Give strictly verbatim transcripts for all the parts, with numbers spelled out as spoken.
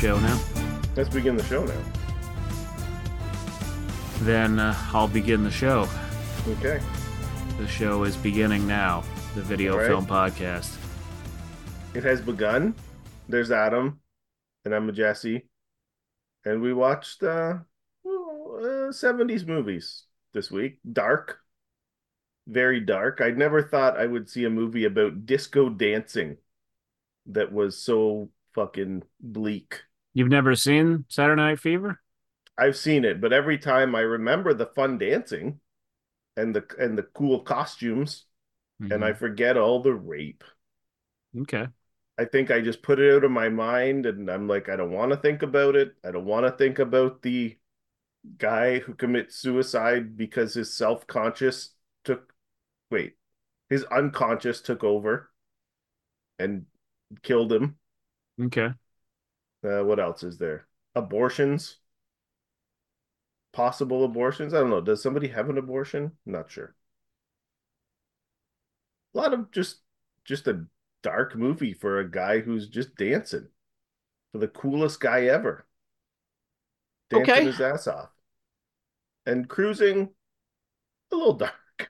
show now? Let's begin the show now. Then uh, I'll begin the show. Okay. The show is beginning now. The Video All right. Film Podcast. It has begun. There's Adam, and I'm Jesse, and we watched uh, well, uh, seventies movies this week. Dark, very dark. I never thought I would see a movie about disco dancing that was so fucking bleak. You've never seen Saturday Night Fever? I've seen it, but every time I remember the fun dancing and the and the cool costumes, and I Mm-hmm. forget all the rape. Okay. I think I just put it out of my mind, and I'm like, I don't want to think about it. I don't want to think about the guy who commits suicide because his self-conscious took, wait, his unconscious took over and killed him. Okay. Uh, what else is there? Abortions, possible abortions. I don't know. Does somebody have an abortion? I'm not sure. A lot of just just a dark movie for a guy who's just dancing, for the coolest guy ever, dancing Okay. his ass off and cruising a little dark,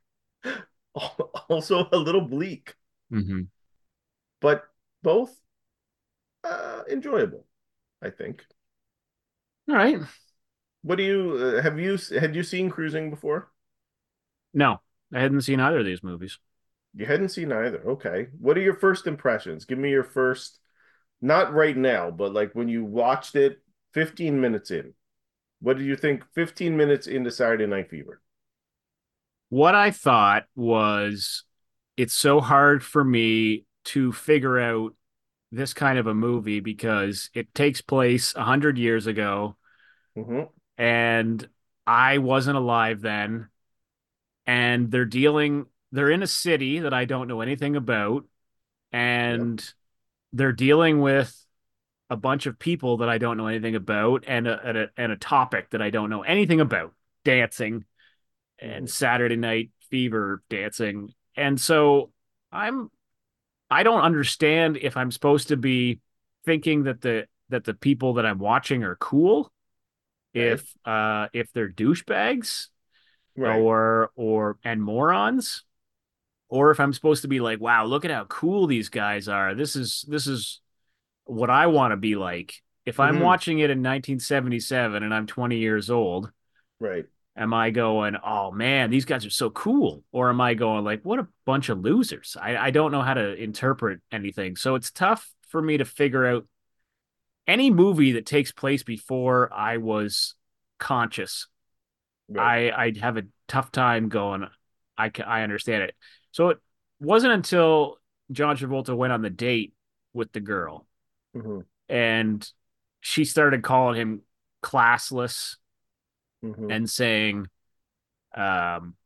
also a little bleak, Mm-hmm. but both uh, enjoyable, I think. All right. What do you uh, have you had you seen Cruising before? No, I hadn't seen either of these movies. You hadn't seen either. Okay. What are your first impressions? Give me your first, not right now, but like when you watched it fifteen minutes in. What did you think fifteen minutes into Saturday Night Fever? What I thought was it's so hard for me to figure out this kind of a movie because it takes place a hundred years ago Mm-hmm. and I wasn't alive then. And they're dealing, they're in a city that I don't know anything about, Yep. and they're dealing with a bunch of people that I don't know anything about, and a, and a, and a topic that I don't know anything about, dancing Mm-hmm. and Saturday Night Fever dancing. And so I'm, I don't understand if I'm supposed to be thinking that the, that the people that I'm watching are cool, Okay. if, uh, if they're douchebags Right. or, or, and morons, or if I'm supposed to be like, wow, look at how cool these guys are. This is this is what I want to be like. If I'm Mm-hmm. watching it in nineteen seventy-seven and I'm twenty years old, Right. am I going, oh man, these guys are so cool? Or am I going like, what a bunch of losers? I, I don't know how to interpret anything. So it's tough for me to figure out any movie that takes place before I was conscious. Right. I I'd have a tough time going, I ca- I understand it. So it wasn't until John Travolta went on the date with the girl Mm-hmm. and she started calling him classless Mm-hmm. and saying um,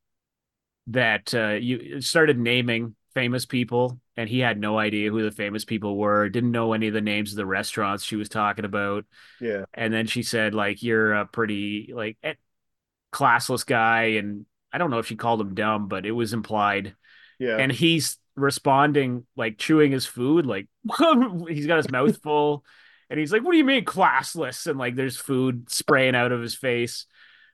that uh, you started naming famous people and he had no idea who the famous people were, didn't know any of the names of the restaurants she was talking about. Yeah. And then she said, like, you're a pretty like eh, classless guy. And I don't know if she called him dumb, but it was implied. Yeah. And he's responding like chewing his food, like he's got his mouth full, and he's like, "What do you mean classless?" And like there's food spraying out of his face,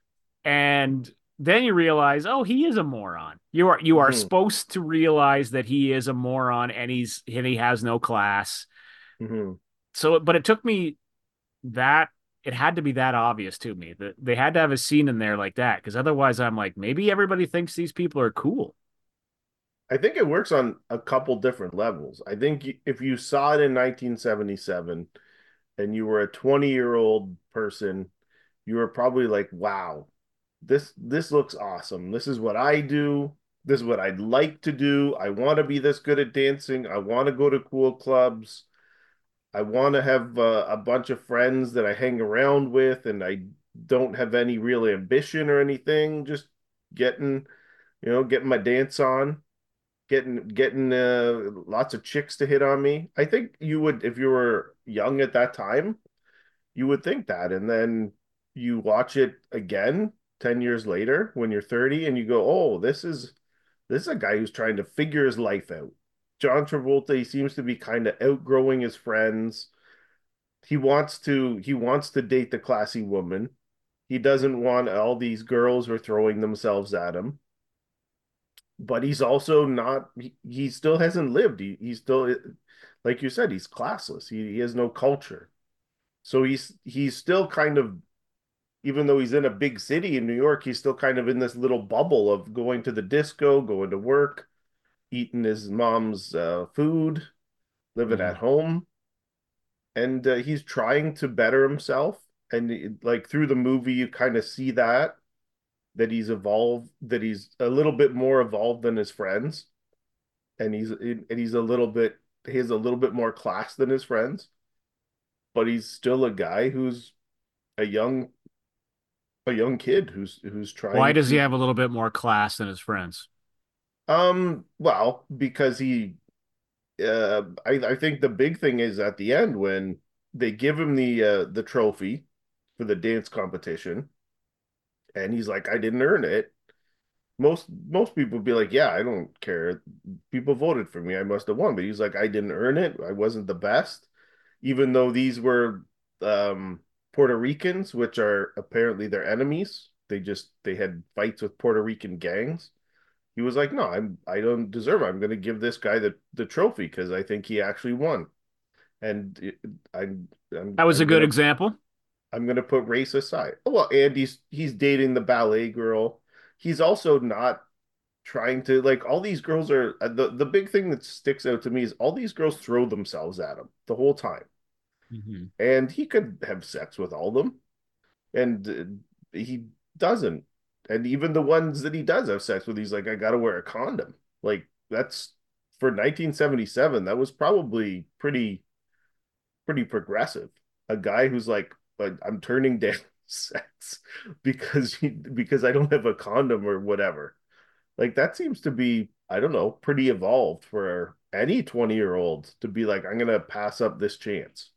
and then you realize, oh, he is a moron. You are you are Mm-hmm. supposed to realize that he is a moron, and he's and he has no class. Mm-hmm. So, but it took me that it had to be that obvious to me that they had to have a scene in there like that because otherwise, I'm like, maybe everybody thinks these people are cool. I think it works on a couple different levels. I think if you saw it in nineteen seventy-seven and you were a twenty year old person, you were probably like, wow, this this looks awesome. This is what I do. This is what I'd like to do. I want to be this good at dancing. I want to go to cool clubs. I want to have uh, a bunch of friends that I hang around with, and I don't have any real ambition or anything. Just getting, you know, getting my dance on, getting getting uh, lots of chicks to hit on me. I think you would, if you were young at that time, you would think that, and then you watch it again ten years later when you're thirty, and you go, "Oh, this is this is a guy who's trying to figure his life out." John Travolta, he seems to be kind of outgrowing his friends. he wants to he wants to date the classy woman. He doesn't want all these girls who are throwing themselves at him, but he's also not he, he still hasn't lived. He he's still, like you said, he's classless. He, he has no culture. So he's he's still kind of, even though he's in a big city in New York, he's still kind of in this little bubble of going to the disco, going to work, eating his mom's uh, food, living at Mhm. home, and uh, he's trying to better himself. And it- like through the movie, you kind of see that that he's evolved, that he's a little bit more evolved than his friends, and he's and he's a little bit he has a little bit more class than his friends, but he's still a guy who's a young a young kid who's who's Why trying does he to have a little bit more class than his friends? um well, because he uh I I think the big thing is at the end when they give him the uh the trophy for the dance competition, and he's like, I didn't earn it. Most most people would be like, yeah, I don't care. People voted for me. I must have won. But he's like, I didn't earn it. I wasn't the best. Even though these were um Puerto Ricans, which are apparently their enemies. They just they had fights with Puerto Rican gangs. He was like, no, I'm I don't deserve it. I'm going to give this guy the the trophy because I think he actually won. And it, I'm I'm That was a I'm good gonna example. I'm gonna put race aside. Oh, well, and he's he's dating the ballet girl. He's also not trying to, like, all these girls are uh, the the big thing that sticks out to me is all these girls throw themselves at him the whole time. Mhm. And he could have sex with all of them, and uh, he doesn't. And even the ones that he does have sex with, he's like, I gotta wear a condom. Like, that's for nineteen seventy-seven, that was probably pretty pretty progressive. A guy who's like, but I'm turning down sex because he, because I don't have a condom or whatever. Like that seems to be, I don't know, pretty evolved for any twenty year old to be like, I'm gonna pass up this chance.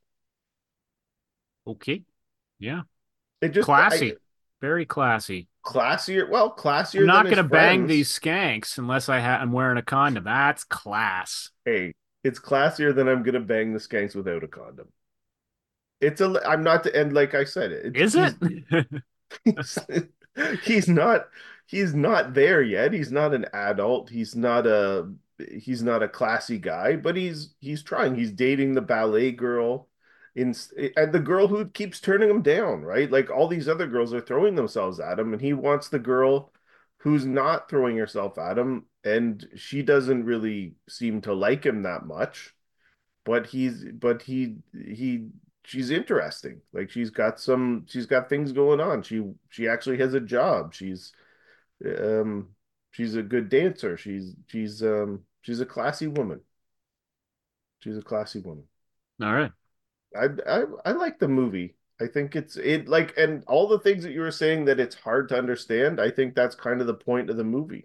Okay. Yeah. It just I Classy. Very classy. classier, well, I'm classier than not his gonna bang friends. these skanks unless I ha I'm wearing a condom. That's class. Hey, it's classier than I'm gonna bang the skanks without a condom. It's a I'm not to end like I said, it's Is it? he's he's he's not he's not there yet. He's not an adult. He's not a he's not a classy guy, but he's he's trying. He's dating the ballet girl in and the girl who keeps turning him down, right? Like all these other girls are throwing themselves at him, and he wants the girl who's not throwing herself at him, and she doesn't really seem to like him that much, but he's but he he she's interesting. Like she's got some she's got things going on. She she actually has a job. She's um she's a good dancer. She's she's um she's a classy woman. She's a classy woman. All right. I I I like the movie. I think it's it like, and all the things that you were saying that it's hard to understand, I think that's kind of the point of the movie,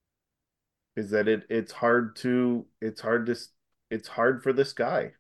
is that it it's hard to it's hard to it's hard for this guy.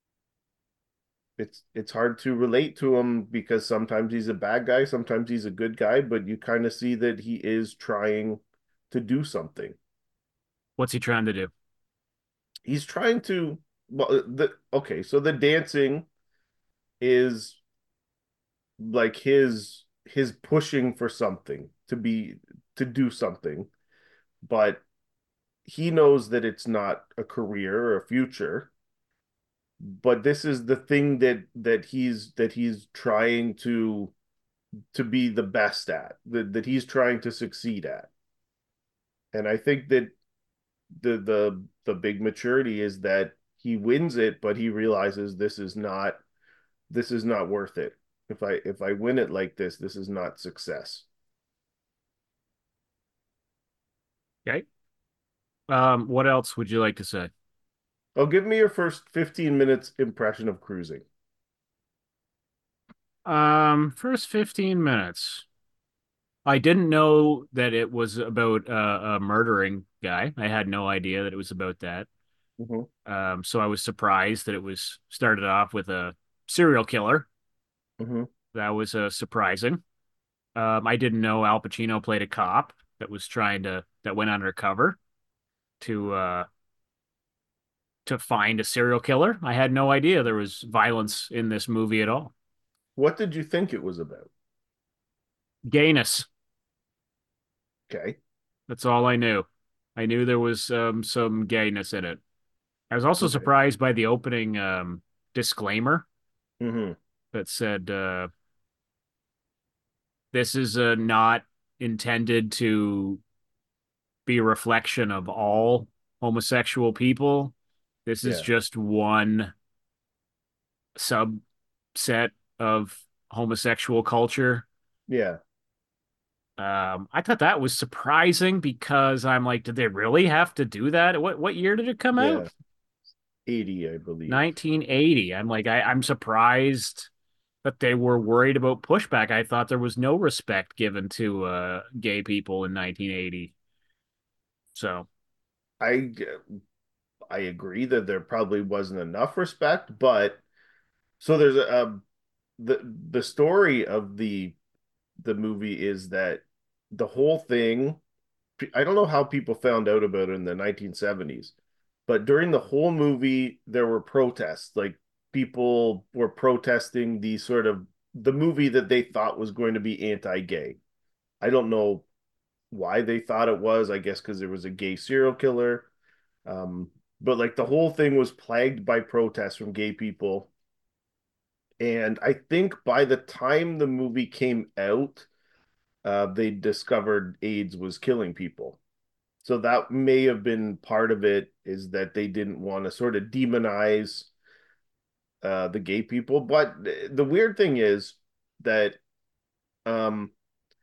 it's it's hard to relate to him because sometimes he's a bad guy, sometimes he's a good guy, but you kind of see that he is trying to do something. What's he trying to do? He's trying to, well, the okay, so the dancing is like his his pushing for something to be to do something, but he knows that it's not a career or a future, but this is the thing that that he's that he's trying to to be the best at, that, that he's trying to succeed at. And I think that the the the big maturity is that he wins it, but he realizes this is not this is not worth it. If I if I win it like this, this is not success. Okay. Um, what else would you like to say? Oh, give me your first fifteen minutes impression of cruising. Um, first fifteen minutes. I didn't know that it was about uh, a murdering guy. I had no idea that it was about that. Mm-hmm. Um, so I was surprised that it was started off with a serial killer. Mm-hmm. That was uh, surprising. Um, I didn't know Al Pacino played a cop that was trying to that went undercover to uh to find a serial killer. I had no idea there was violence in this movie at all. What did you think it was about? Gayness. Okay. That's all I knew. I knew there was um, some gayness in it. I was also Okay. surprised by the opening um, disclaimer Hmm. that said uh, this is uh, not intended to be a reflection of all homosexual people. This is Yeah. just one subset of homosexual culture. Yeah. Um, I thought that was surprising because I'm like, did they really have to do that? What what year did it come out? Yeah. eighty, I believe. nineteen eighty. I'm like, I, I'm surprised that they were worried about pushback. I thought there was no respect given to uh, gay people in nineteen eighty. So, I I agree that there probably wasn't enough respect, but so there's a, a the the story of the the movie is that the whole thing, I don't know how people found out about it in the nineteen seventies, but during the whole movie there were protests, like people were protesting the sort of the movie that they thought was going to be anti-gay. I don't know why they thought it was. I guess because there was a gay serial killer. Um, but like the whole thing was plagued by protests from gay people. And I think by the time the movie came out, uh, they discovered AIDS was killing people. So that may have been part of it, is that they didn't want to sort of demonize uh, the gay people. But the weird thing is that um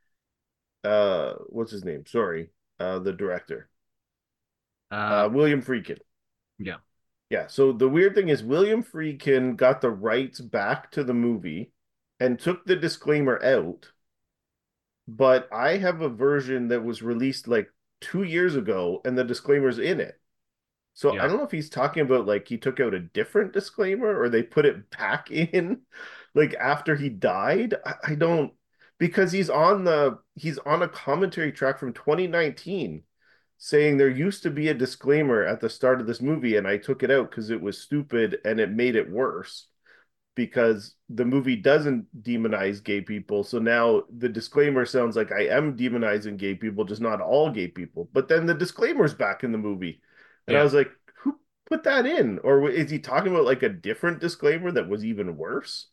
uh what's his name? Sorry, uh the director, uh, uh William Friedkin. yeah, Yeah, so the weird thing is William Friedkin got the rights back to the movie and took the disclaimer out, but I have a version that was released like two years ago and the disclaimer's in it. So I yeah, don't know if he's talking about like he took out a different disclaimer or they put it back in like after he died. I, I don't, because he's on the he's on a commentary track from twenty nineteen saying there used to be a disclaimer at the start of this movie and I took it out because it was stupid and it made it worse because the movie doesn't demonize gay people. So now the disclaimer sounds like I am demonizing gay people, just not all gay people. But then the disclaimer's back in the movie. And I yeah. was like, who put that in? Or is he talking about like a different disclaimer that was even worse?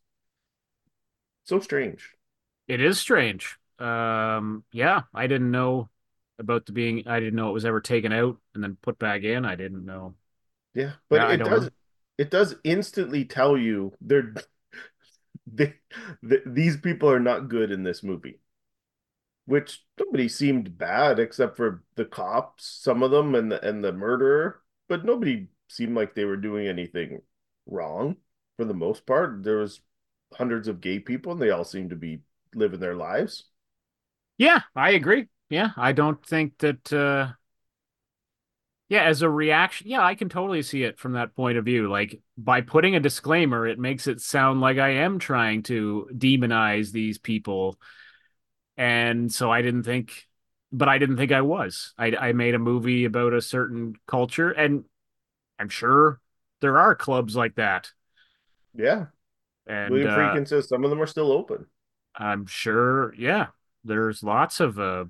So strange. It is strange. Um, yeah, I didn't know about the being. I didn't know it was ever taken out and then put back in. I didn't know. Yeah, but Yeah, I it don't does know. it does instantly tell you they're they, th these people are not good in this movie, which nobody seemed bad except for the cops, some of them, and the, and the murderer, but nobody seemed like they were doing anything wrong for the most part. There was hundreds of gay people, and they all seemed to be living their lives. Yeah, I agree. Yeah, I don't think that. Uh, yeah, as a reaction, yeah, I can totally see it from that point of view. Like by putting a disclaimer, it makes it sound like I am trying to demonize these people, and so I didn't think, but I didn't think I was. I I made a movie about a certain culture, and I'm sure there are clubs like that, Yeah, and William uh, Friedkin says some of them are still open. I'm sure, yeah, there's lots of uh,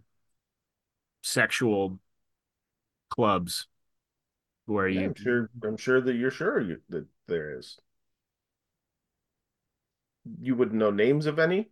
sexual clubs where Yeah, you, I'm sure. I'm sure that you're sure you, that there is. You wouldn't know names of any.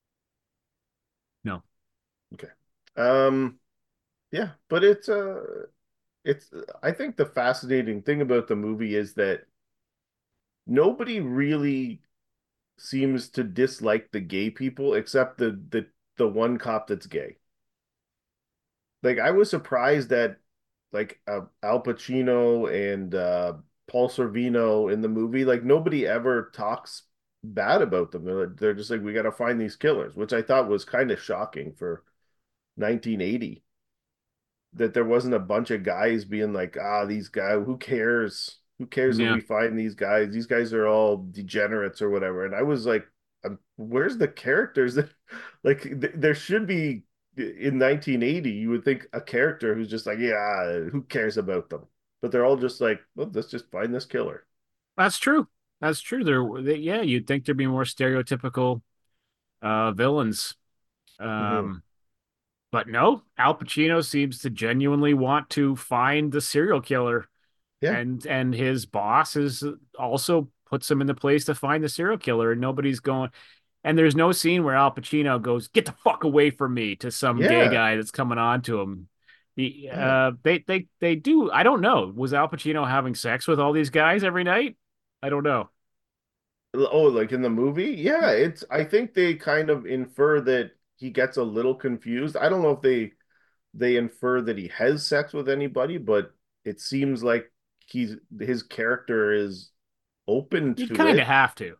no, Okay. Um. Yeah, but it's uh it's I think the fascinating thing about the movie is that nobody really seems to dislike the gay people except the the the one cop that's gay. Like I was surprised that like uh, Al Pacino and uh Paul Sorvino in the movie, like nobody ever talks bad about them. They're, they're just like we got to find these killers, which I thought was kind of shocking for nineteen eighty, that there wasn't a bunch of guys being like, ah, these guys, who cares? Who cares if yeah. we find these guys? These guys are all degenerates or whatever. And I was like, um, where's the characters that, like, th there should be in nineteen eighty, you would think a character who's just like, yeah, who cares about them? but they're all just like, well, let's just find this killer. That's true. That's true. There, they, yeah, you'd think there'd be more stereotypical uh, villains. Hmm. Um, but no, Al Pacino seems to genuinely want to find the serial killer, Yeah, and and his boss is also puts him in the place to find the serial killer, and nobody's going. And there's no scene where Al Pacino goes, "Get the fuck away from me" to some gay yeah, guy that's coming on to him. He, yeah. uh, they, they, they do. I don't know. Was Al Pacino having sex with all these guys every night? I don't know. Oh, like in the movie? Yeah, it's I think they kind of infer that he gets a little confused. I don't know if they they infer that he has sex with anybody, but it seems like he's his character is open You'd to kind of it. have to.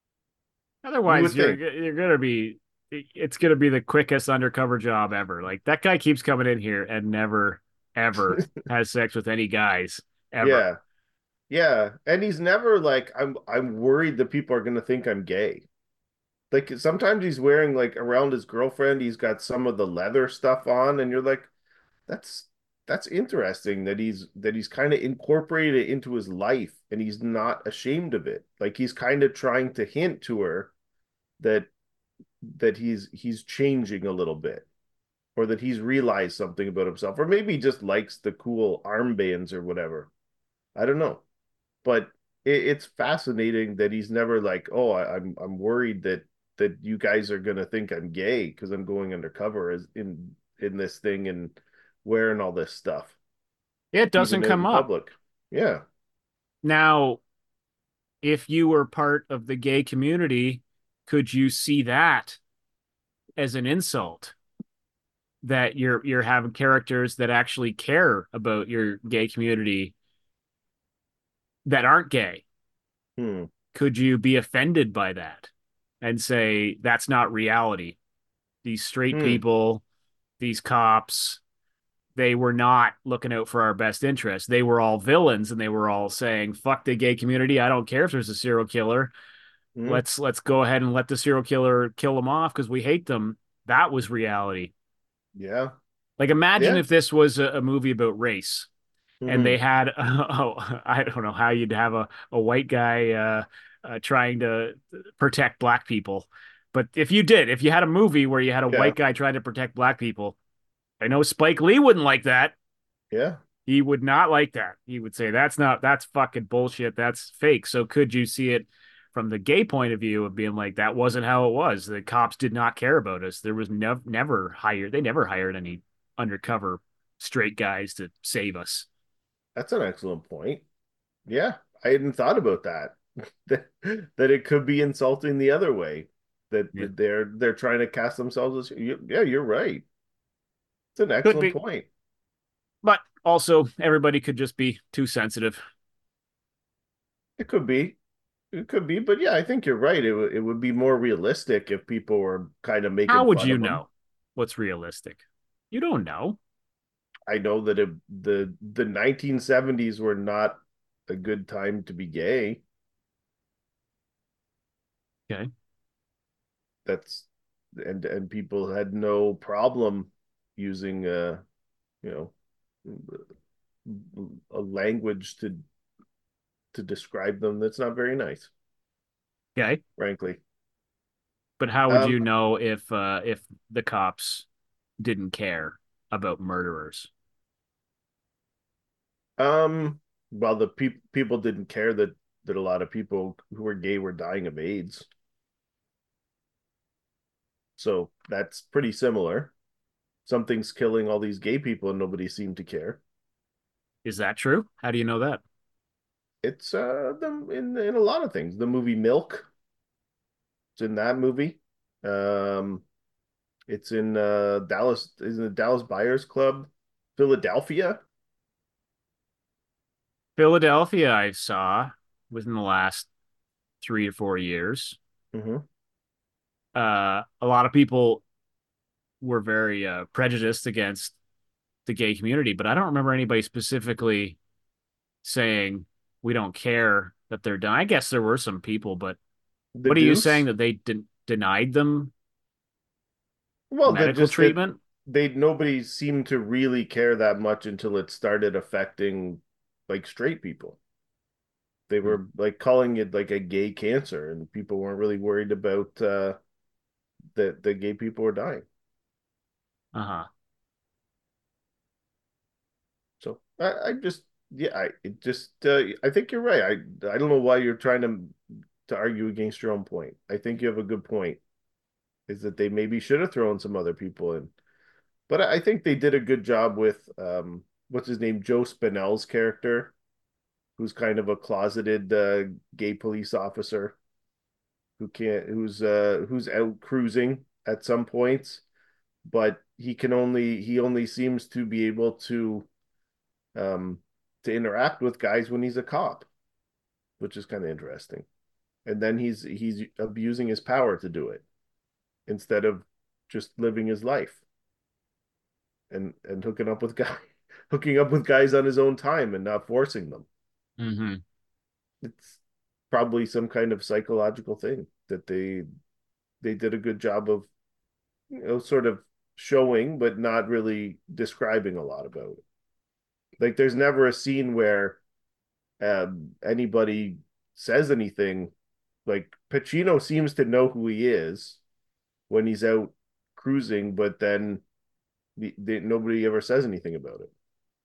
You Otherwise, would you're think. you're gonna be. It's gonna be the quickest undercover job ever. Like that guy keeps coming in here and never, ever has sex with any guys ever. Yeah. Yeah. And he's never like I'm I'm worried that people are gonna think I'm gay. Like sometimes he's wearing like around his girlfriend, he's got some of the leather stuff on, and you're like, that's that's interesting that he's that he's kind of incorporated it into his life and he's not ashamed of it. Like he's kind of trying to hint to her that that he's he's changing a little bit or that he's realized something about himself or maybe he just likes the cool armbands or whatever. I don't know. But it, it's fascinating that he's never like, oh, I, I'm I'm worried that that you guys are gonna think I'm gay because I'm going undercover as in in this thing and wearing all this stuff, It doesn't even come in up. public. Yeah. Now, if you were part of the gay community, could you see that as an insult? That you're you're having characters that actually care about your gay community that aren't gay. Hmm. Could you be offended by that and say that's not reality? These straight Hmm. people, these cops, they were not looking out for our best interests. They were all villains and they were all saying, fuck the gay community. I don't care if there's a serial killer. Hmm. Let's let's go ahead and let the serial killer kill them off because we hate them. That was reality. Yeah. Like imagine Yeah. if this was a, a movie about race and they Hmm. had oh I don't know how you'd have a, a white guy uh, uh, trying to protect black people. But if you did, if you had a movie where you had a Yeah. white guy trying to protect black people, I know Spike Lee wouldn't like that. Yeah. He would not like that. He would say that's not that's fucking bullshit. That's fake. So could you see it from the gay point of view of being like that wasn't how it was. The cops did not care about us. There was never never hired they never hired any undercover straight guys to save us. That's an excellent point. Yeah. I hadn't thought about that. That that it could be insulting the other way. That, Yeah. that they're they're trying to cast themselves as yeah, you're right. It's an Could excellent be. point. But also everybody could just be too sensitive. It could be. It could be, but yeah, I think you're right. It would it would be more realistic if people were kind of How making would fun you of them. know what's realistic? You don't know. I know that it, the the nineteen seventies were not a good time to be gay. Okay. That's and and people had no problem using uh you know a language to to describe them that's not very nice, Okay. frankly. But how would Um you know if uh if the cops didn't care about murderers? um well the pe- people didn't care that that a lot of people who were gay were dying of AIDS. So that's pretty similar. Something's killing all these gay people and nobody seemed to care. Is that true? How do you know that? It's uh the in in a lot of things. The movie Milk, it's in that movie. Um it's in uh Dallas is in the Dallas Buyers Club, Philadelphia. Philadelphia, I saw within the last three or four years. Hmm. Uh, a lot of people were very uh, prejudiced against the gay community, but I don't remember anybody specifically saying we don't care that they're done. I guess there were some people, but The what are you saying Deuce. that they de- denied them Well, that medical just that treatment? they nobody seemed to really care that much until it started affecting. like straight people. They Hmm. were like calling it like a gay cancer, and people weren't really worried about uh, that the gay people were dying. Uh-huh. So I, I just yeah, I it just uh, I think you're right. I I don't know why you're trying to to argue against your own point. I think you have a good point. Is that they maybe should have thrown some other people in, but I think they did a good job with um what's his name, Joe Spinell's character, who's kind of a closeted uh, gay police officer who can't who's uh who's out cruising at some points, but he can only he only seems to be able to um to interact with guys when he's a cop, which is kind of interesting. And then he's he's abusing his power to do it instead of just living his life and and hooking up with guys hooking up with guys on his own time and not forcing them. Mm-hmm. It's probably some kind of psychological thing that they they did a good job of, you know, sort of showing but not really describing a lot about it. Like there's never a scene where um, anybody says anything. Like Pacino seems to know who he is when he's out cruising, but then the, the, nobody ever says anything about it.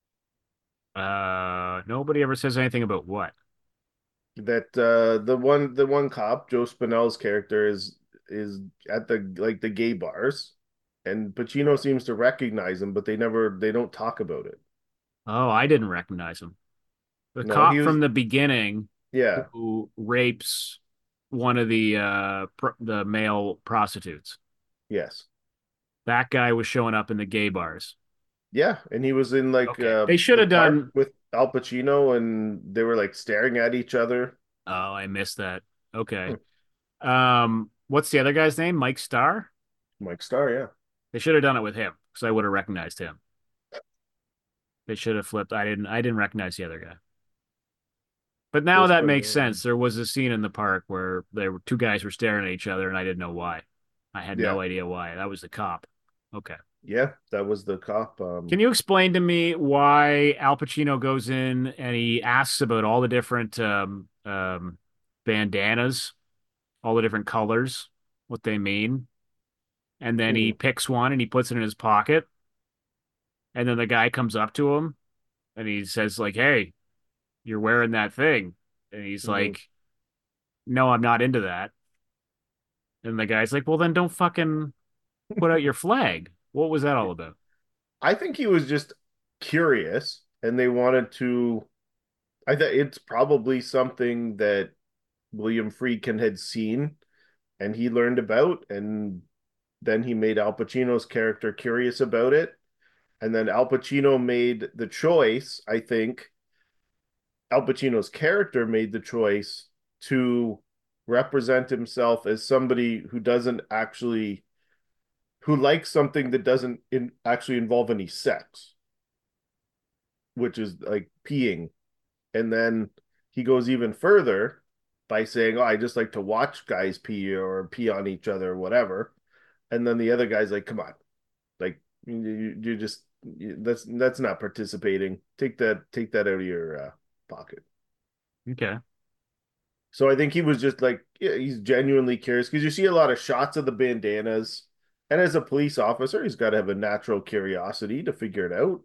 Uh, nobody ever says anything about what? That uh, the one the one cop, Joe Spinell's character, is is at the like the gay bars, and Pacino seems to recognize him, but they never they don't talk about it. Oh, I didn't recognize him. The No, he cop was from the beginning yeah, who rapes one of the uh pr the male prostitutes. yes. That guy was showing up in the gay bars. Yeah, and he was in like Okay. uh, They should the have park done. with Al Pacino, and they were like staring at each other. Oh, I missed that. Okay. Hmm. Um, what's the other guy's name? Mike Starr? Mike Starr, yeah. They should have done it with him because I would have recognized him. They should have flipped. I didn't I didn't recognize the other guy. But now Just that when, makes um, sense. There was a scene in the park where there were two guys were staring at each other and I didn't know why. I had yeah, no idea why. That was the cop. Okay. yeah, that was the cop. Um, Can you explain to me why Al Pacino goes in and he asks about all the different um, um, bandanas, all the different colors, what they mean, and then he mm, picks one and he puts it in his pocket, and then the guy comes up to him and he says like, "Hey, you're wearing that thing," and he's mhm. like, "No, I'm not into that." And the guy's like, "Well, then don't fucking put out your flag." What was that all about? I think he was just curious, and they wanted to. I think it's probably something that William Friedkin had seen and he learned about, and then he made Al Pacino's character curious about it. And then Al Pacino made the choice, I think Al Pacino's character made the choice to represent himself as somebody who doesn't actually who likes something that doesn't in, actually involve any sex, which is like peeing. And then he goes even further by saying, "Oh, I just like to watch guys pee or pee on each other or whatever." And then the other guy's like, "Come on, like you, you just you, that's that's not participating. Take that take that out of your uh, pocket." Okay. So I think he was just like, yeah, he's genuinely curious because you see a lot of shots of the bandanas, and as a police officer, he's got to have a natural curiosity to figure it out.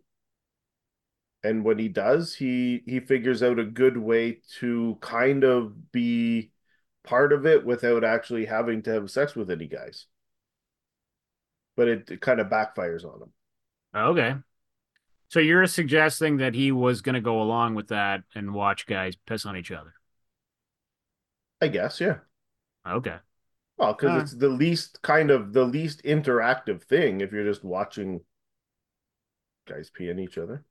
And when he does, he he figures out a good way to kind of be part of it without actually having to have sex with any guys. But it, it kind of backfires on him. Okay. So you're suggesting that he was going to go along with that and watch guys piss on each other. I guess, yeah. Okay. Well, because Uh, it's the least kind of the least interactive thing if you're just watching guys pee in each other.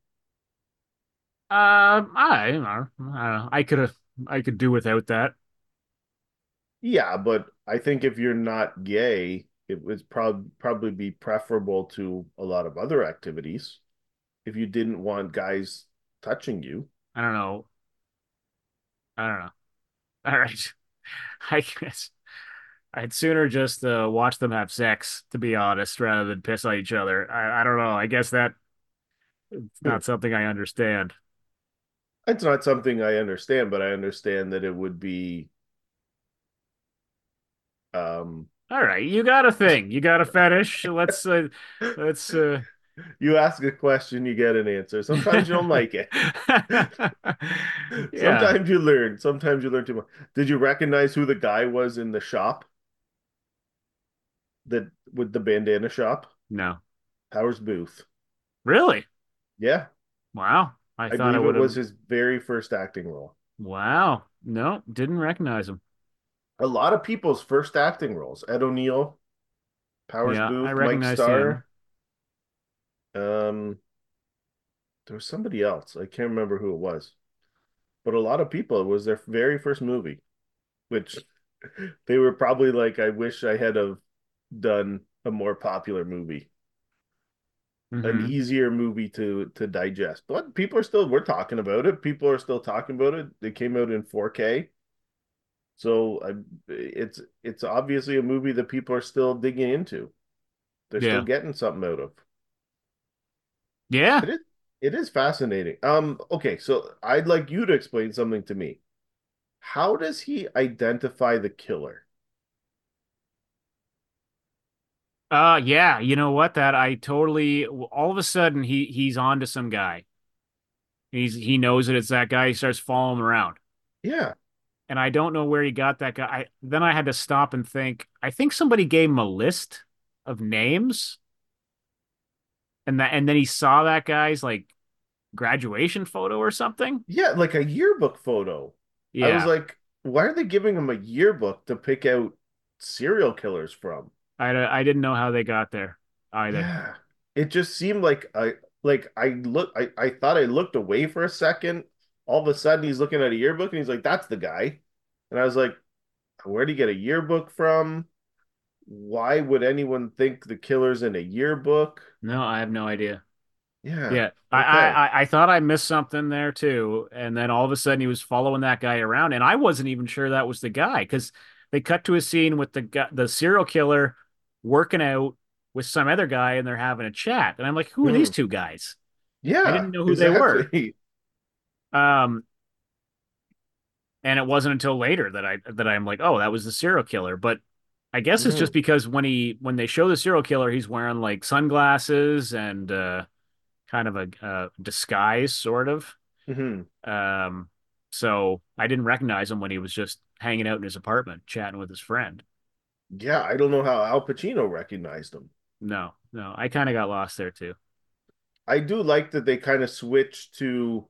uh, I, don't know. Uh, I could have, I could do without that. Yeah, but I think if you're not gay, it would prob probably be preferable to a lot of other activities if you didn't want guys touching you. I don't know. I don't know. All right. I guess I'd sooner just uh, watch them have sex, to be honest, rather than piss on each other. I, I don't know. I guess that it's Hmm. not something I understand. It's not something I understand, but I understand that it would be um All right, you got a thing. You got a fetish. Let's uh, let's uh you ask a question, you get an answer. Sometimes you don't like it. Yeah. Sometimes you learn. Sometimes you learn too much. Did you recognize who the guy was in the shop that with the bandana shop? No. Powers Booth. Really? Yeah, Wow. I I thought I believe would it was have. his very first acting role. Wow. No, didn't recognize him. A lot of people's first acting roles. Ed O'Neill, Powers Yeah, I Booth, Mike recognized him. Starr. Um, there was somebody else. I can't remember who it was. But a lot of people, it was their very first movie, which they were probably like, I wish I had have done a more popular movie, an Hmm. easier movie to to digest. But people are still, we're talking about it. People are still talking about it. They came out in four K. So I, it's it's obviously a movie that people are still digging into. They're still Yeah. getting something out of. Yeah. It is it is fascinating. Um, okay, so I'd like you to explain something to me. How does he identify the killer? Uh yeah, you know what? That I totally all of a sudden he he's on to some guy. He's he knows that it's that guy. He starts following him around. Yeah. And I don't know where he got that guy. I, then I had to stop and think. I think somebody gave him a list of names, and that and then he saw that guy's like graduation photo or something. Yeah, like a yearbook photo. I was Yeah, like, why are they giving him a yearbook to pick out serial killers from? I I didn't know how they got there either. Yeah. It just seemed like I like I look I, I thought I looked away for a second. All of a sudden he's looking at a yearbook and he's like, that's the guy. And I was like, where would he get a yearbook from? Why would anyone think the killer's in a yearbook? No, I have no idea. Yeah. Yeah, I, I Okay. I I thought I missed something there too, and then all of a sudden he was following that guy around, and I wasn't even sure that was the guy because they cut to a scene with the guy, the serial killer working out with some other guy, and they're having a chat, and I'm like, who are these Hmm. two guys? I Yeah, didn't know who they were. exactly. Um, and it wasn't until later that I that I'm like, oh, that was the serial killer. But I guess it's just Hmm. because when he when they show the serial killer, he's wearing like sunglasses and uh, kind of a uh, disguise, sort of. Hmm. Um, so I didn't recognize him when he was just hanging out in his apartment chatting with his friend. Yeah, I don't know how Al Pacino recognized him. No, no, I kind of got lost there too. I do like that they kind of switched to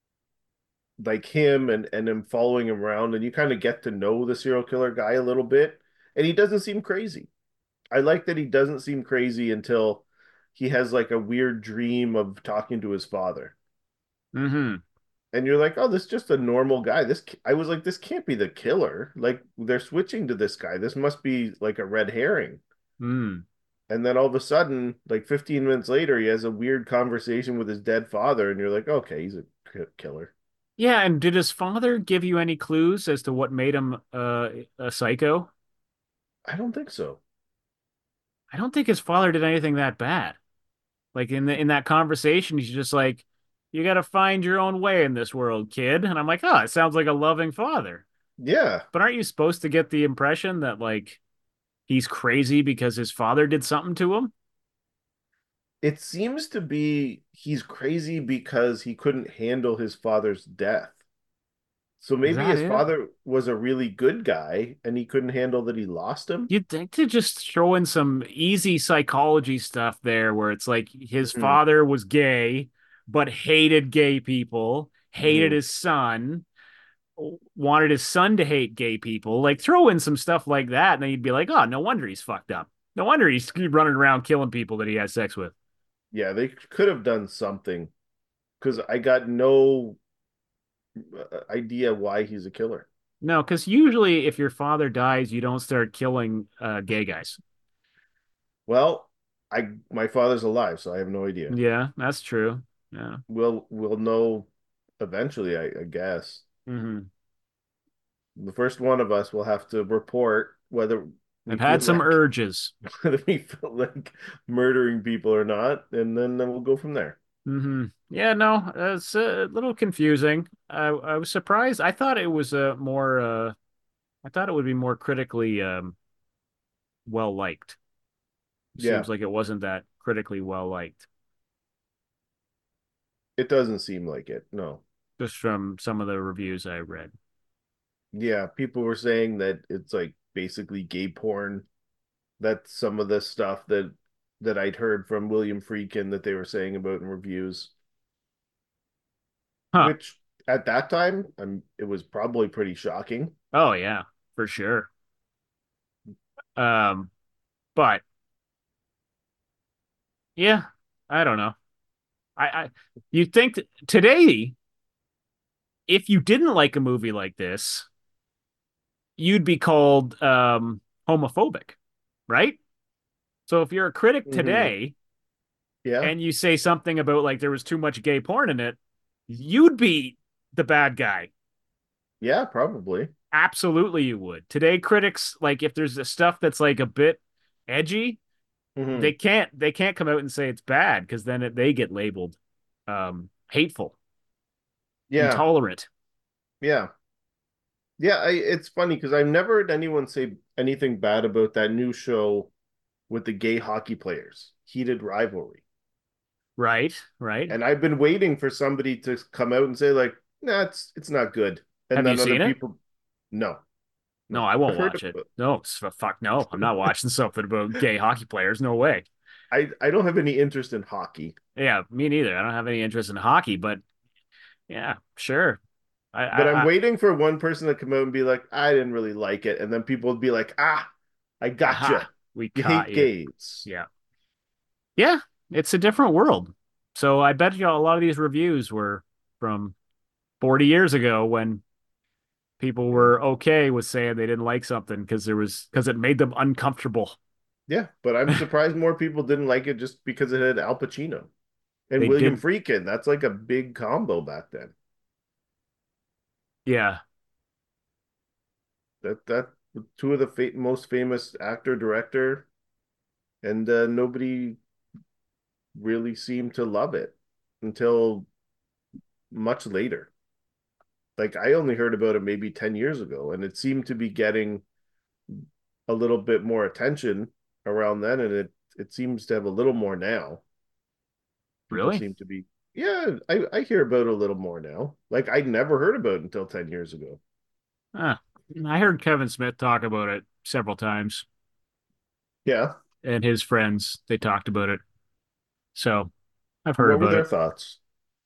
like him and and him following him around, and you kind of get to know the serial killer guy a little bit, and he doesn't seem crazy. I like that he doesn't seem crazy until he has like a weird dream of talking to his father. Mm-hmm. And you're like, oh, this is just a normal guy. This I was like, this can't be the killer. Like they're switching to this guy. This must be like a red herring. Mm. And then all of a sudden, like fifteen minutes later, he has a weird conversation with his dead father, and you're like, okay, he's a killer. Yeah, and did his father give you any clues as to what made him uh, a psycho? I don't think so. I don't think his father did anything that bad. Like in the in that conversation, he's just like, "You got to find your own way in this world, kid." And I'm like, "Oh, it sounds like a loving father." Yeah, But aren't you supposed to get the impression that like he's crazy because his father did something to him? it seems to be he's crazy because he couldn't handle his father's death. So Is maybe that his it? father was a really good guy and he couldn't handle that he lost him. You'd think to just throw in some easy psychology stuff there where it's like his Hmm. father was gay, but hated gay people, hated Hmm. his son, wanted his son to hate gay people. Like throw in some stuff like that, and then you'd be like, oh, no wonder he's fucked up. No wonder he's running around killing people that he has sex with. Yeah, they could have done something because I got no uh, idea why he's a killer. No, because usually if your father dies, you don't start killing uh, gay guys. Well, I my father's alive, so I have no idea. Yeah, that's true. Yeah. We'll we'll know eventually, I, I guess. Hmm. The first one of us will have to report whether we I've feel had some like urges. whether we feel like murdering people or not, and then, then we'll go from there. Hmm. Yeah, no, it's a little confusing. I I was surprised. I thought it was a more uh I thought it would be more critically um well liked. Yeah, Seems like it wasn't that critically well liked, it doesn't seem like it. No. just from some of the reviews I read. Yeah, people were saying that it's like basically gay porn. That's some of the stuff that that I'd heard from William Friedkin that they were saying about in reviews, Huh. which at that time, I'm it was probably pretty shocking. Oh yeah, for sure. Um, but yeah, I don't know. I, I you think that today, if you didn't like a movie like this, you'd be called um homophobic, right? So if you're a critic Hmm. today Yeah, and you say something about like there was too much gay porn in it, you'd be the bad guy. yeah, probably. Absolutely you would. Today critics like if there's a stuff that's like a bit edgy, they Hmm. can't they can't come out and say it's bad because then it, they get labeled um hateful, Yeah, intolerant. yeah, yeah. I, it's funny because I've never heard anyone say anything bad about that new show with the gay hockey players, Heated Rivalry. Right, right. And I've been waiting for somebody to come out and say like, "Nah, it's it's not good." And Have you then other seen it? people, no, No, no. I I've won't heard watch of it. it. No, fuck no. I'm not watching something about gay hockey players. No way. I I don't have any interest in hockey, Yeah, me neither. I don't have any interest in hockey, but yeah, sure. I, but I'm I, I waiting for one person to come out and be like, "I didn't really like it," and then people would be like, "Ah, I gotcha. aha, we You caught hate you. gays." Yeah, yeah. It's a different world. So I bet you a lot of these reviews were from forty years ago when people Yeah, were okay with saying they didn't like something because there was because it made them uncomfortable. yeah. But I'm surprised more people didn't like it just because it had Al Pacino and They William did, Friedkin. That's like a big combo back then. yeah, That that two of the fa most famous actor director, and uh, nobody really seemed to love it until much later. Like I only heard about it maybe ten years ago, and it seemed to be getting a little bit more attention around then, and it it seems to have a little more now. People really. seem to be, yeah, I, I hear about it a little more now. Like I'd never heard about it until ten years ago. Huh. I heard Kevin Smith talk about it several times, Yeah. and his friends they talked about it. So I've heard What were about their it. thoughts?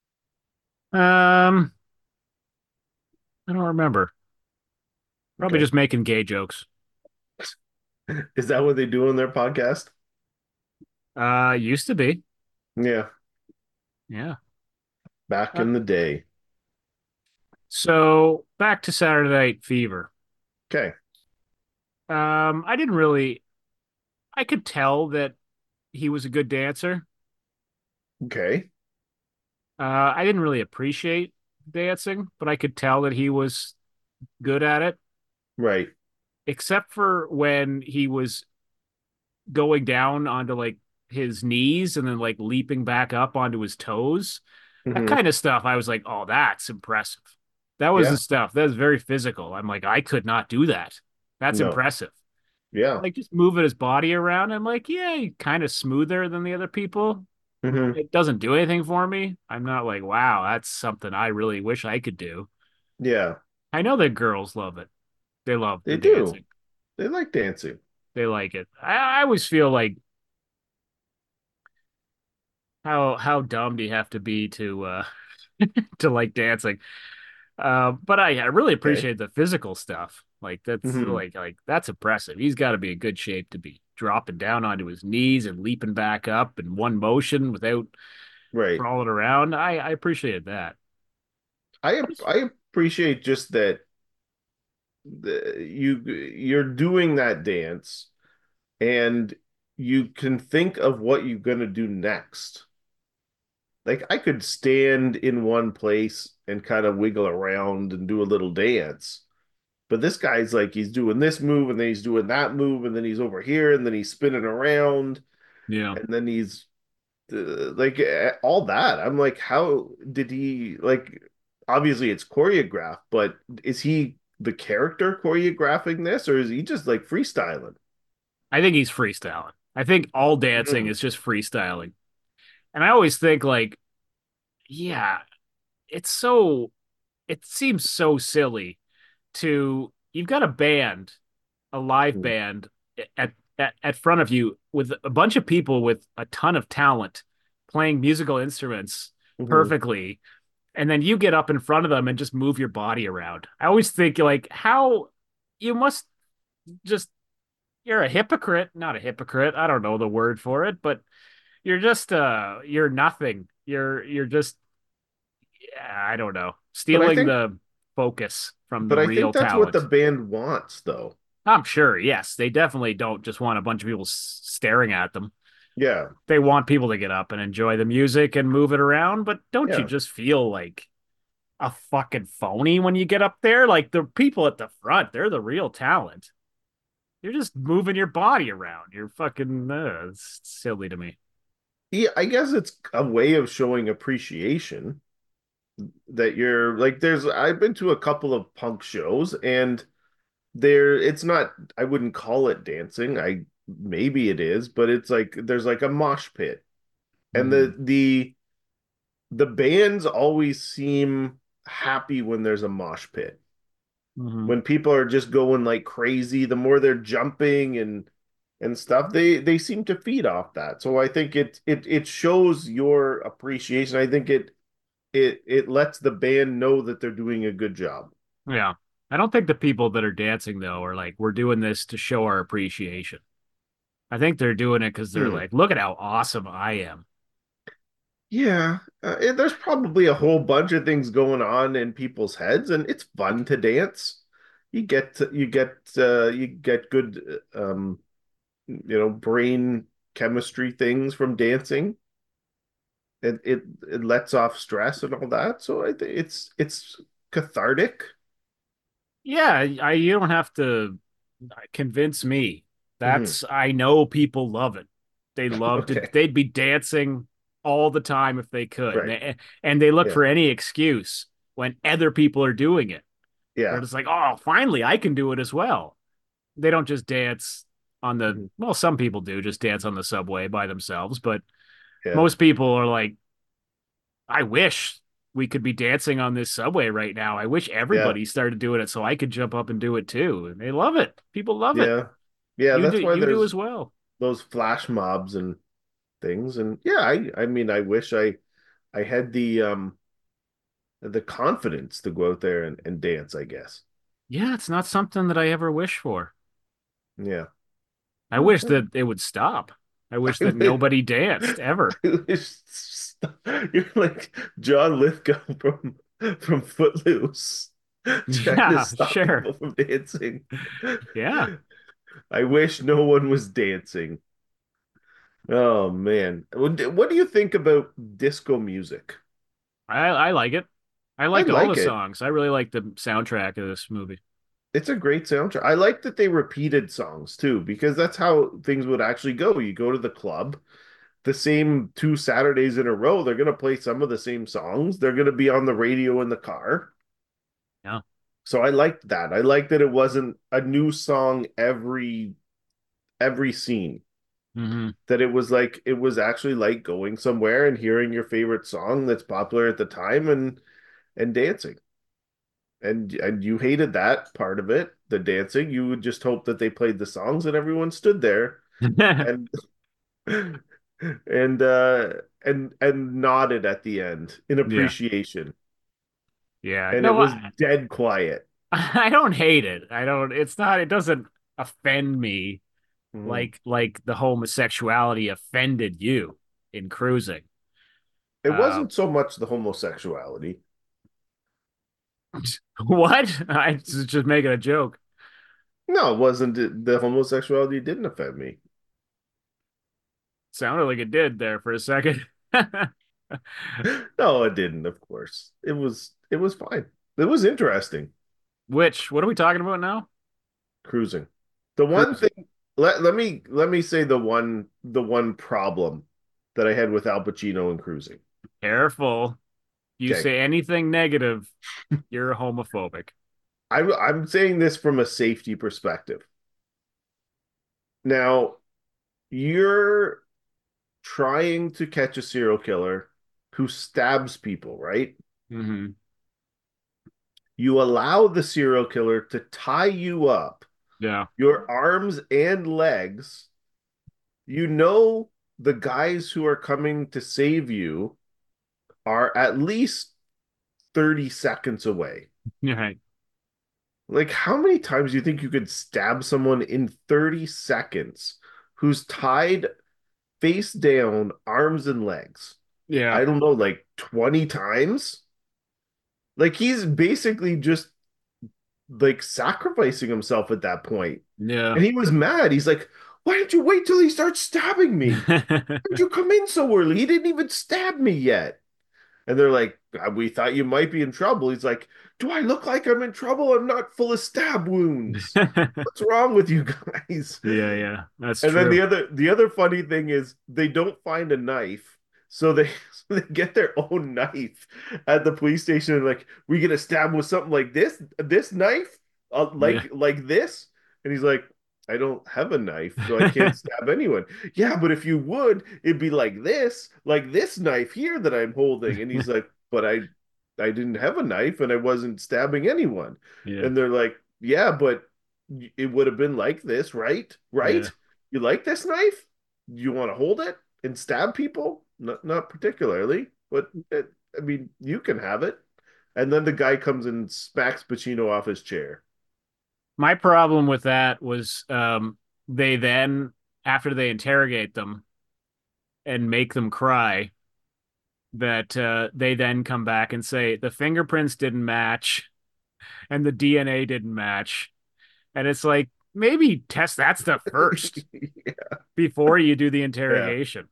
Um, I don't remember. Probably Okay. just making gay jokes. Is that what they do on their podcast? Uh, used to be. Yeah. Yeah. Back Uh, in the day. so back to Saturday Night Fever. Okay. Um, I didn't really. I could tell that he was a good dancer. Okay. Uh, I didn't really appreciate dancing, but I could tell that he was good at it, Right. except for when he was going down onto like his knees and then like leaping back up onto his toes. That Hmm. kind of stuff, I was like, oh, that's impressive. That was the Yeah. stuff. That was very physical. I'm like, I could not do that. That's No. impressive. Yeah. Like just moving his body around. I'm like, yeah, he kind of smoother than the other people. Hmm. It doesn't do anything for me. I'm not like, wow, that's something I really wish I could do. Yeah. I know that girls love it. They love They the do. dancing. They like dancing. They like it. I, I always feel like how how dumb do you have to be to uh to like dancing? Uh, but I, I really Okay. appreciate the physical stuff. Like that's Hmm. like like that's impressive. He's got to be in good shape to be dropping down onto his knees and leaping back up in one motion without Right. crawling around. I I appreciate that. I I appreciate just that the, you you're doing that dance and you can think of what you're gonna do next. Like I could stand in one place and kind of wiggle around and do a little dance. But this guy's like he's doing this move and then he's doing that move and then he's over here and then he's spinning around Yeah. and then he's uh, like uh, all that. I'm like, how did he like? Obviously, it's choreographed, but is he the character choreographing this, or is he just like freestyling? I think he's freestyling. I think all dancing Mm. is just freestyling. And I always think like, yeah, it's so it seems so silly to you've got a band, a live Mm. band at at, at front of you with a bunch of people with a ton of talent playing musical instruments Mhm. perfectly, and then you get up in front of them and just move your body around. I always think like how you must just you're a hypocrite, not a hypocrite. I don't know the word for it, but you're just uh you're nothing. You're you're just yeah, I don't know, But I stealing think, the focus from the but I think real that's what the talent. band wants, though. I'm sure, yes, they definitely don't just want a bunch of people s- staring at them. Yeah, They want people to get up and enjoy the music and move it around, but don't you yeah. just feel like a fucking phony when you get up there? Like the people at the front, they're the real talent. You're just moving your body around. You're fucking uh, it's silly to me. Yeah, I guess it's a way of showing appreciation that you're like there's I've been to a couple of punk shows and there it's not I wouldn't call it dancing. I maybe it is, but it's like there's like a mosh pit. And Mm-hmm. the the the bands always seem happy when there's a mosh pit. Mm-hmm. When people are just going like crazy, the more they're jumping and and stuff, they they seem to feed off that. So I think it it it shows your appreciation. I think it it it lets the band know that they're doing a good job. Yeah. I don't think the people that are dancing though are like, we're doing this to show our appreciation. I think they're doing it because they're Hmm. like, look at how awesome I am. Yeah, uh, and there's probably a whole bunch of things going on in people's heads, and it's fun to dance. You get to, you get uh, you get good um, you know brain chemistry things from dancing. It it it lets off stress and all that. So I think it's it's cathartic. Yeah, I you don't have to convince me. Mhm. That's I know people love it. They love to Okay. they'd be dancing all the time if they could. And Right. they, and they look Yeah. for any excuse when other people are doing it. They're Yeah. just like, "Oh, finally I can do it as well." They don't just dance on the Mhm. well, some people do just dance on the subway by themselves, but Yeah. most people are like, I wish we could be dancing on this subway right now. I wish Yeah. everybody started doing it so I could jump up and do it too. And they love it. People love it. Yeah. Yeah. You do That's why you do there's as well. those flash mobs and things. And yeah, I I mean I wish I I had the um the confidence to go out there and, and dance, I guess. Yeah, it's not something that I ever wish for. Yeah. I wish Okay. that it would stop. I wish I that wish, nobody danced ever. I wish you're like John Lithgow from from Footloose trying to Yeah, stop sure. people from dancing. Yeah. I wish no one was dancing. Oh man. What do what do you think about disco music? I I like it. I I liked all the like it. songs. I really like the soundtrack of this movie. It's a great soundtrack. I like that they repeated songs too, because that's how things would actually go. You go to the club, the same two Saturdays in a row, they're going to play some of the same songs. They're going to be on the radio in the car. Yeah. So I liked that. I liked that it wasn't a new song every every scene. Hmm. That it was like it was actually like going somewhere and hearing your favorite song that's popular at the time and and dancing. And and you hated that part of it, the dancing. You would just hope that they played the songs and everyone stood there and and uh and and nodded at the end in Yeah. appreciation. Yeah. And it No, was I, dead quiet. I don't hate it. I don't it's not it doesn't offend me Mhm. like like the homosexuality offended you in cruising. It Uh, wasn't so much the homosexuality. what? I was just making a joke. No, it wasn't the homosexuality didn't offend me. Sounded like it did there for a second. No, it didn't, of course. It was it was fine. It was interesting Which, what are we talking about now? cruising. The one Cruising. thing let, let me let me say the one the one problem. that I had with Al Pacino in Cruising. Careful. You Okay. say anything negative, you're homophobic. I'm I'm saying this from a safety perspective. Now, you're trying to catch a serial killer who stabs people, right? Hmm. You allow the serial killer to tie you up, Yeah. your arms and legs. You know the guys who are coming to save you are at least thirty seconds away. Right. Like, how many times do you think you could stab someone in thirty seconds who's tied face down, arms and legs? Yeah. I don't know, like twenty times? Like, he's basically just like sacrificing himself at that point. Yeah. And he was mad. He's like, why didn't you wait till he starts stabbing me? Why did you come in so early? He didn't even stab me yet. And they're like, "Uh, we thought you might be in trouble." He's like, do I look like I'm in trouble? I'm not full of stab wounds. What's wrong with you guys? Yeah, yeah. That's And then the true. other the other funny thing is they don't find a knife. So they so they get their own knife at the police station and like, we gonna stab him with something like this, this knife? Uh, Yeah. like like this? And he's like, I don't have a knife, so I can't stab anyone. Yeah, but if you would, it'd be like this, like this knife here that I'm holding. And he's like, but I I didn't have a knife and I wasn't stabbing anyone. Yeah. And they're like, yeah, but it would have been like this, right? Yeah. Right? You like this knife? You want to hold it and stab people? Not not particularly, but it, I mean, you can have it. And then the guy comes and smacks Pacino off his chair. My problem with that was um they then after they interrogate them and make them cry, that uh, they then come back and say the fingerprints didn't match and the D N A didn't match. And it's like, maybe test that stuff first before you do the Yeah. interrogation.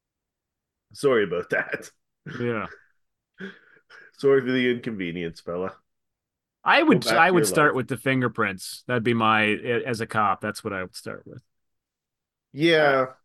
Sorry about that. Yeah. Sorry for the inconvenience, fella. I Go would back I to would your start life. with the fingerprints. That'd be my as a cop, that's what I would start with. Uh, Yeah.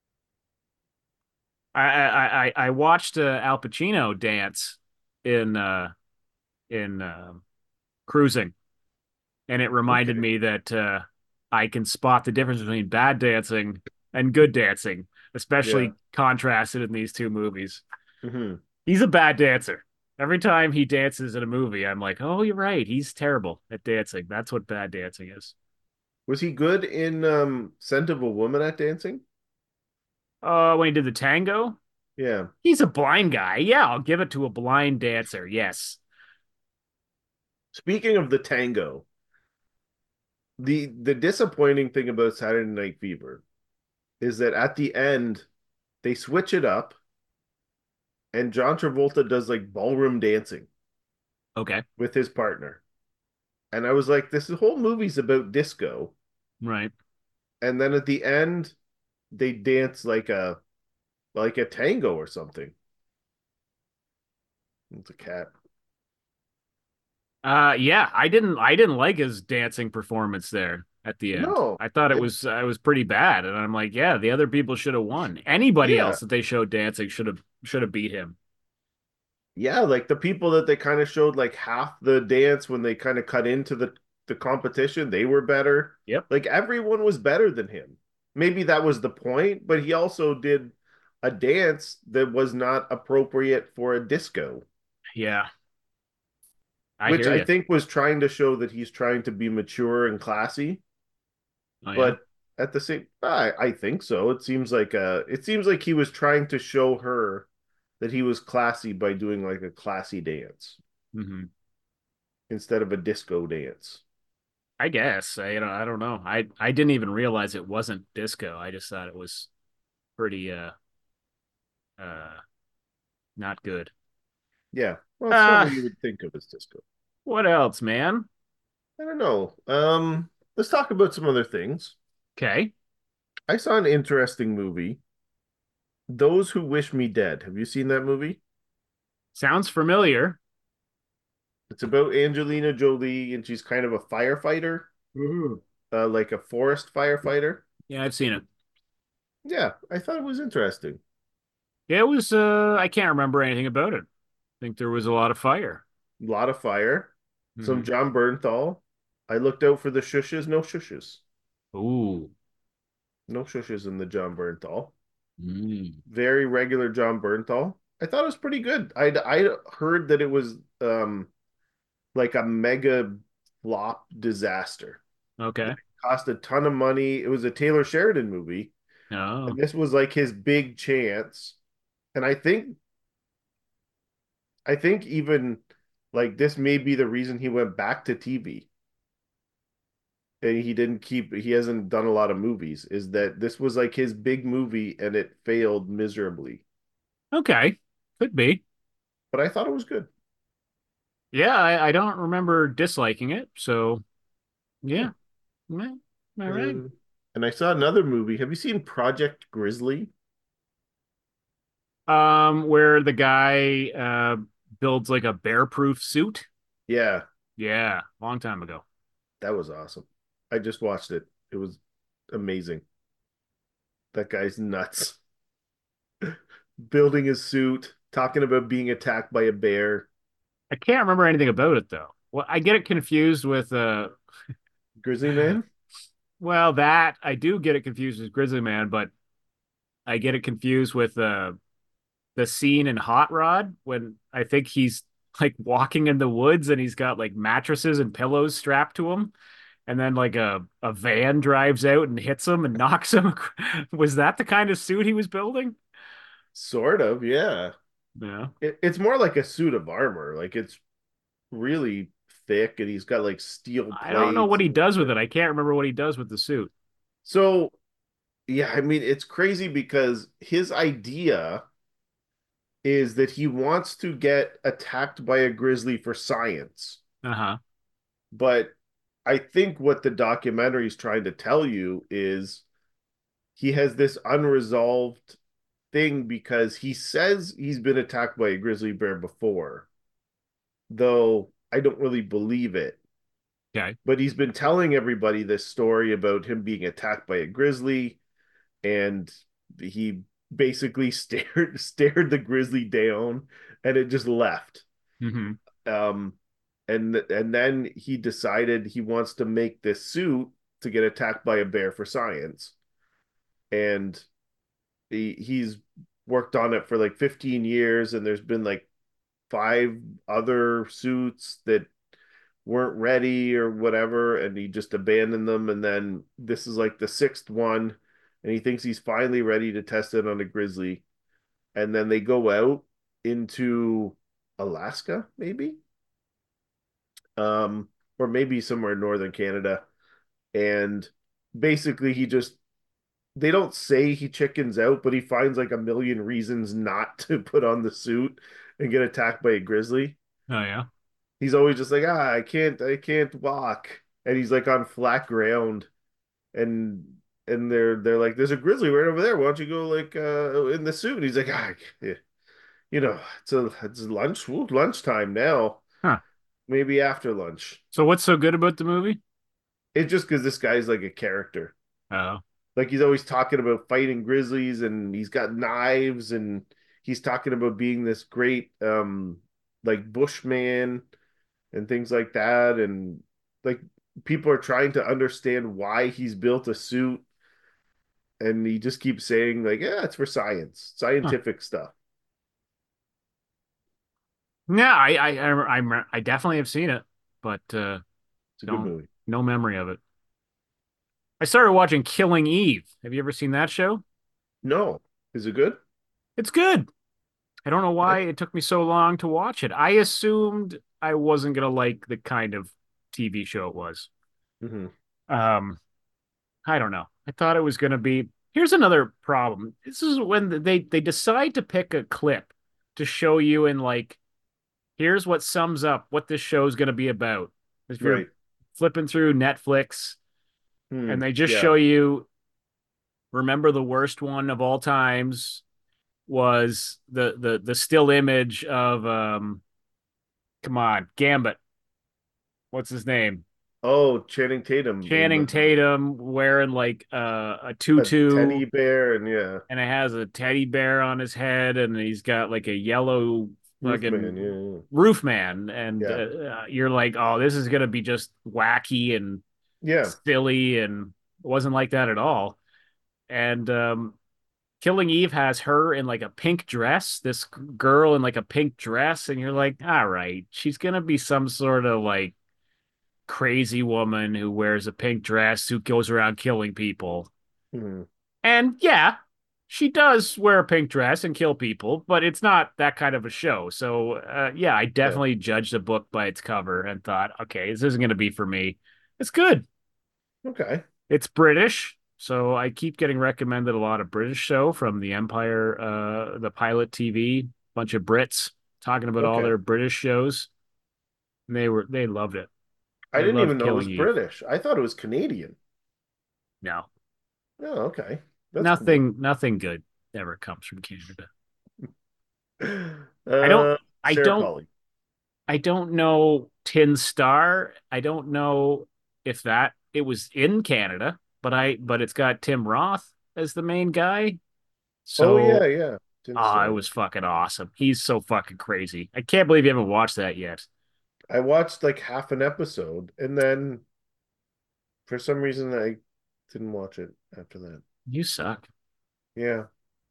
I I I, I watched uh, Al Pacino dance in uh in uh, Cruising, and it reminded Okay. me that uh, I can spot the difference between bad dancing and good dancing, Yeah. especially contrasted in these two movies. Hmm. He's a bad dancer. Every time he dances in a movie, I'm like, oh, you're right. He's terrible at dancing. That's what bad dancing is. Was he good in um Scent of a Woman at dancing? Uh, when he did the tango, Yeah. he's a blind guy. Yeah, I'll give it to a blind dancer. Yes. Speaking of the tango, the the disappointing thing about Saturday Night Fever is that at the end they switch it up and John Travolta does like ballroom dancing Okay. with his partner. And I was like, this whole movie's about disco. Right. And then at the end, they dance like a like a tango or something. It's a cat. Uh, yeah, I didn't I didn't like his dancing performance there at the end. No, I thought it it was I was pretty bad, and I'm like, yeah, the other people should have won. Anybody yeah. else that they showed dancing should have should have beat him. Yeah, like the people that they kind of showed like half the dance when they kind of cut into the the competition, they were better. Yep. Like everyone was better than him. Maybe that was the point, but he also did a dance that was not appropriate for a disco, Yeah, I which hear I you. think was trying to show that he's trying to be mature and classy. Oh yeah. But at the same, I I think so. It seems like uh, it seems like he was trying to show her that he was classy by doing like a classy dance Hmm. instead of a disco dance. I guess I you know I don't know. I I didn't even realize it wasn't disco. I just thought it was pretty uh uh not good. Yeah. Well, it's not Uh, what you would think of as disco. what else, man? I don't know. Um, let's talk about some other things. Okay, I saw an interesting movie, Those Who Wish Me Dead. Have you seen that movie? sounds familiar. It's about Angelina Jolie, and she's kind of a firefighter, Mhm. uh, like a forest firefighter. Yeah, I've seen it. Yeah, I thought it was interesting. Yeah, it was. Uh, I can't remember anything about it. I think there was a lot of fire. A lot of fire, some Hmm. John Bernthal. I looked out for the shushes, no shushes. Ooh. No shushes in the John Bernthal. Mm. Very regular John Bernthal. I thought it was pretty good. I I heard that it was um like a mega flop disaster. That Okay. it cost a ton of money. It was a Taylor Sheridan movie, and Oh. this was like his big chance. And I think I think even like this may be the reason he went back to T V. And he didn't keep he hasn't done a lot of movies, is that this was like his big movie and it failed miserably. Okay. Could be. But I thought it was good. Yeah, I, I don't remember disliking it. So Yeah. yeah. Yeah. All right. Uh, and I saw another movie. Have you seen Project Grizzly? Um, where the guy uh builds like a bear-proof suit. Yeah, Yeah, long time ago. that was awesome. I just watched it. It was amazing. That guy's nuts. Building his suit, talking about being attacked by a bear. I can't remember anything about it though. Well, I get it confused with uh Grizzly Man? well, that I do get it confused with Grizzly Man, but I get it confused with uh the scene in Hot Rod when I think he's like walking in the woods and he's got like mattresses and pillows strapped to him, and then like a a van drives out and hits him and knocks him. Was that the kind of suit he was building? Sort of, yeah. Yeah. It, it's more like a suit of armor. Like it's really thick and he's got like steel I don't know plates what he and does with shit. it. I can't remember what he does with the suit. So, yeah, I mean, it's crazy because his idea is that he wants to get attacked by a grizzly for science. Uh-huh. But I think what the documentary is trying to tell you is he has this unresolved thing because he says he's been attacked by a grizzly bear before, though I don't really believe it. Okay. But he's been telling everybody this story about him being attacked by a grizzly, and he basically stared stared the grizzly down, and it just left. Mm-hmm. Um, and and then he decided he wants to make this suit to get attacked by a bear for science, and he, he's worked on it for like fifteen years, and there's been like five other suits that weren't ready or whatever, and he just abandoned them. And then this is like the sixth one, and he thinks he's finally ready to test it on a grizzly. And then they go out into Alaska, maybe, um, or maybe somewhere in northern Canada. And basically, he just they don't say he chickens out, but he finds like a million reasons not to put on the suit and get attacked by a grizzly. Oh yeah. He's always just like, ah, I can't, I can't walk, and he's like on flat ground, and and they're they're like, there's a grizzly right over there. Why don't you go like uh in the suit? And he's like, ah, yeah, you know, it's a it's lunch, Ooh, lunchtime now, Huh. maybe after lunch. So what's so good about the movie? It's just because this guy's like a character. Oh. Like he's always talking about fighting grizzlies, and he's got knives, and he's talking about being this great um like bushman and things like that. And like people are trying to understand why he's built a suit, and he just keeps saying like, yeah, it's for science, Huh. scientific stuff. Yeah, I I I I, I definitely have seen it, but uh It's a good don't movie. no memory of it. I started watching Killing Eve. Have you ever seen that show? No, is it good? It's good. I don't know I, why it took me so long to watch it. I assumed I wasn't gonna like the kind of T V show it was. mhm. Um, I don't know. I thought it was gonna be. Here's another problem. This is when they they decide to pick a clip to show you in like, here's what sums up what this show is gonna be about. If you're Right. flipping through Netflix Hmm. and they just show Yeah. you, remember the worst one of all times was the the the still image of um come on, Gambit. What's his name? Oh, Channing Tatum in Channing the Tatum wearing like uh, a a tutu, teddy bear and yeah, and it has a teddy bear on his head, and he's got like a yellow Roofman. fucking Yeah, roof man, and yeah, uh, you're like, oh, this is gonna be just wacky and yeah. silly, and it wasn't like that at all. And um, Killing Eve has her in like a pink dress, this girl in like a pink dress, and you're like, all right, she's gonna be some sort of like crazy woman who wears a pink dress who goes around killing people. Hmm. And yeah, she does wear a pink dress and kill people, but it's not that kind of a show. So uh, yeah, I Yeah. definitely judged the book by its cover and thought, okay, this isn't going to be for me. It's good. Okay. It's British, so I keep getting recommended a lot of British show from the Empire, uh, the Pilot T V, bunch of Brits talking about all Okay. their British shows. And they were they loved it. I They didn't even loved know it was Killing Eve. British. I thought it was Canadian. No, Oh, okay. That's cool. nothing, nothing good ever comes from Canada. I don't, Uh, I Sarah don't, Polly. I don't know Tin Star. I don't know if that it was in Canada, but I, but it's got Tim Roth as the main guy. Oh yeah, So, yeah. Tin ah, it Star. was fucking awesome. He's so fucking crazy. I can't believe you haven't watched that yet. I watched like half an episode and then for some reason I didn't watch it after that. You suck. Yeah.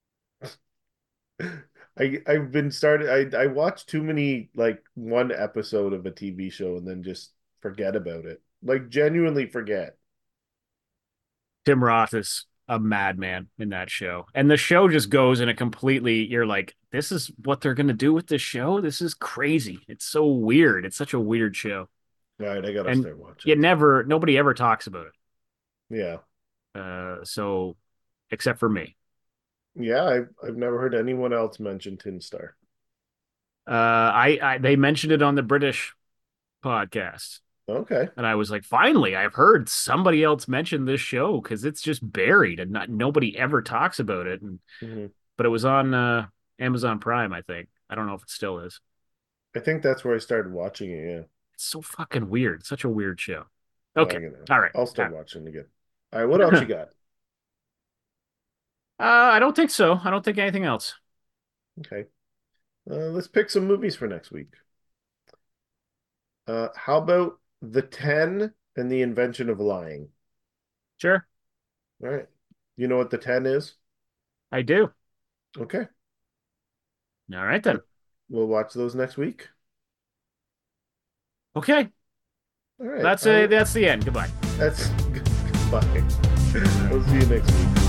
I I've been started I I watch too many like one episode of a T V show and then just forget about it. Like genuinely forget. Tim Roth is a madman in that show. And the show just goes in a completely, you're like, this is what they're going to do with this show. This is crazy. It's so weird. It's such a weird show. All right, I gotta And start watching you it then. never, nobody ever talks about Yeah. it. Uh, so, except for me. Yeah, I've I've never heard anyone else mention Tin Star. Uh, I, I, they mentioned it on the British podcast. Okay. And I was like, finally, I've heard somebody else mention this show because it's just buried and not nobody ever talks about it. And Hmm. but it was on uh, Amazon Prime, I think. I don't know if it still is. I think that's where I started watching it, yeah. It's so fucking weird. Such a weird show. Well, Okay. I'm gonna All right. I'll Uh, start watching it again. All right, what else you got? I don't think so. I don't think anything else. Okay. Uh, let's pick some movies for next week. Uh, how about The Ten and the Invention of Lying? Sure. All right. You know what The Ten is? I do. Okay. All right Uh, then. We'll watch those next week. Okay. All right. That's I a will, that's the end. Goodbye. that's goodbye. We'll see you next week.